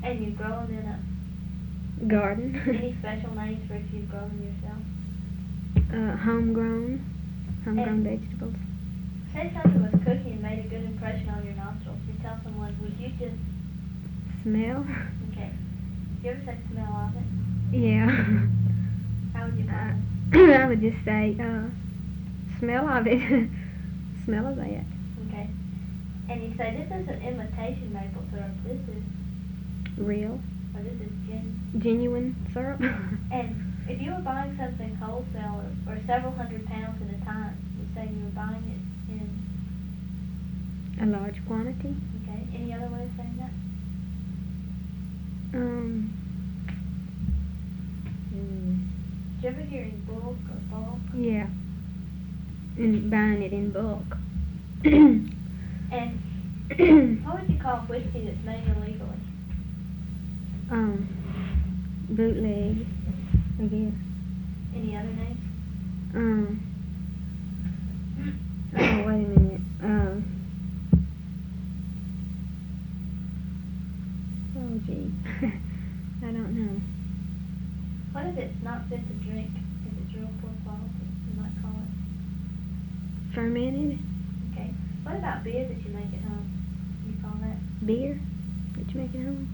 And you grow them in a garden. any special names for if you grow them yourself? Homegrown And- vegetables. Say something was cooking and made a good impression on your nostrils. You tell someone, would you just, Smell? okay. You ever say smell of it? Yeah. How would you call it? I would just say, smell of it. Smell of that. Okay. And you say, this is an imitation maple syrup. This is, Real. or this is Genuine syrup. And if you were buying something wholesale or several hundred pounds at a time, you say you were buying it in, A large quantity. okay. Any other way of saying that? Did you ever hear in bulk or bulk? Yeah. And buying it in bulk. And what would you call whiskey that's made illegally? Bootleg, I guess. Any other names? Oh, wait a minute. Oh, gee. I don't know. What if it's not fit to drink? If it's real poor quality, you might call it. Fermented Okay. What about beer that you make at home? You call that? beer that you make at home?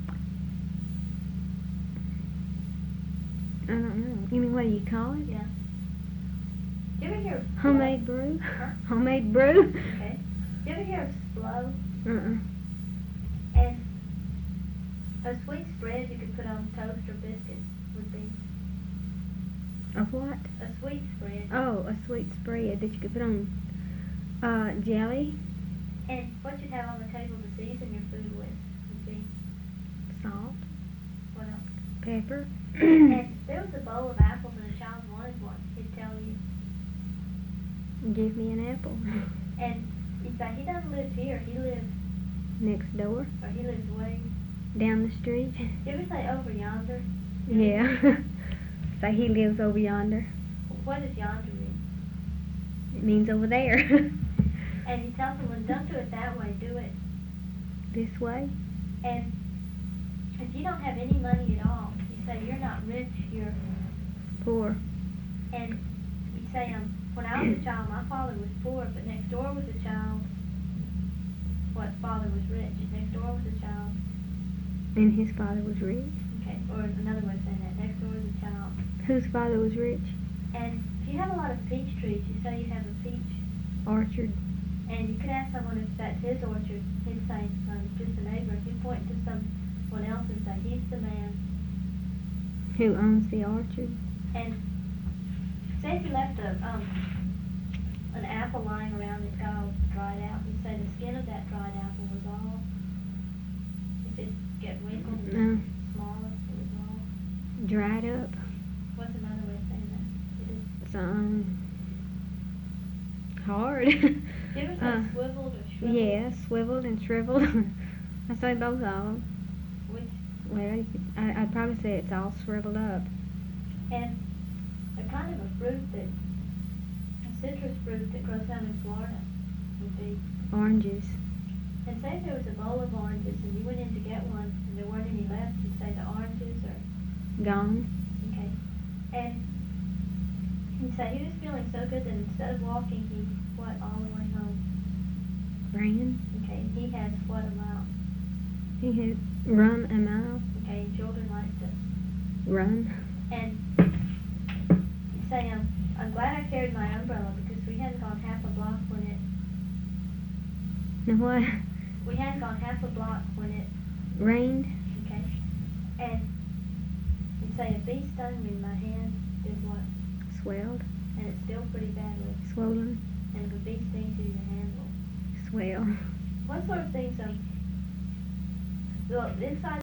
I don't know. You mean, what do you call it? Yeah. Do you ever hear of Homemade brew? Huh? Homemade brew? Okay. Do you ever hear of Splo? Uh-uh. And a sweet spread you could put on toast or biscuits would be A what? a sweet spread. Oh, a sweet spread that you could put on jelly, And what you'd have on the table to season your food with would be salt, what else? pepper. And if there was a bowl of apples and a child wanted one, he'd tell you. Give me an apple. And he'd say, he doesn't live here, he lives, Next door, or he lives way. down the street. Do you ever say over yonder? Yeah. So he lives over yonder. What does yonder mean? It means over there. And you tell someone, don't do it that way, do it. This way. And if you don't have any money at all, you say you're not rich, you're, Poor. and you say, when I was a child, my father was poor, but next door was a child, what father was rich, next door was a child, And his father was rich. okay, or another way of saying that, next door was a child. Whose father was rich? And if you have a lot of peach trees, you say you have a peach, Orchard. and you could ask someone if that's his orchard, he'd say, just a neighbor. If you point to someone else and say, he's the man. Who owns the orchard? And say if you left an apple lying around that got all dried out, you'd say the skin of that dried apple was all, if it get wrinkled No. smaller, it was all, Dried up. what's another way of saying that? It is, It's hard. do you ever say swiveled or shriveled? Yeah, swiveled and shriveled. I say both of them. Which, Well, I'd probably say it's all shriveled up. and a kind of a fruit that, a citrus fruit that grows down in Florida would be, Oranges. and say if there was a bowl of oranges and you went in to get one and there weren't any left, you'd say the oranges are, Gone. okay. And he'd say he was feeling so good that instead of walking, he what all the way home. Ran. Okay, he has what amount? He had run a mile. Okay, children like to. Run. And he'd say, I'm glad I carried my umbrella because we hadn't gone half a block when it. Now what? We hadn't gone half a block when it. Rained. Okay. And he'd say a bee stung me, my hand did what? Swelled. And it's still pretty badly. Swollen. And if a bee stings you, your hand will. Swell. What sort of things, well, inside